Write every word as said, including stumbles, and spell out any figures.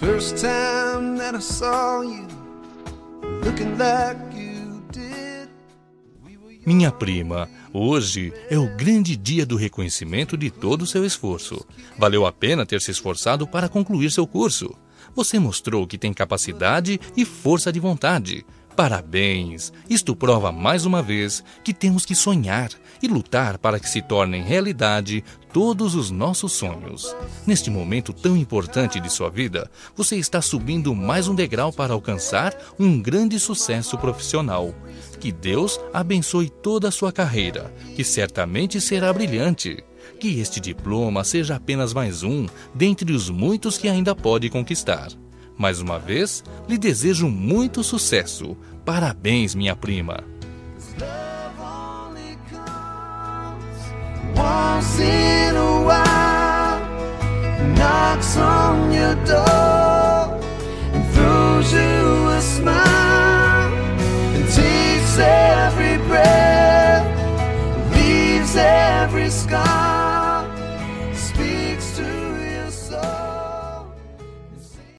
First time that I saw you, looking like you did. Minha prima, hoje é o grande dia do reconhecimento de todo o seu esforço. Valeu a pena ter se esforçado para concluir seu curso. Você mostrou que tem capacidade e força de vontade. Parabéns! Isto prova mais uma vez que temos que sonhar e lutar para que se tornem realidade todos os nossos sonhos. Neste momento tão importante de sua vida, você está subindo mais um degrau para alcançar um grande sucesso profissional. Que Deus abençoe toda a sua carreira, que certamente será brilhante. Que este diploma seja apenas mais um dentre os muitos que ainda pode conquistar. Mais uma vez, lhe desejo muito sucesso. Parabéns, minha prima. Once in a while, knocks on your door and throws you a smile and takes every breath, leaves every scar.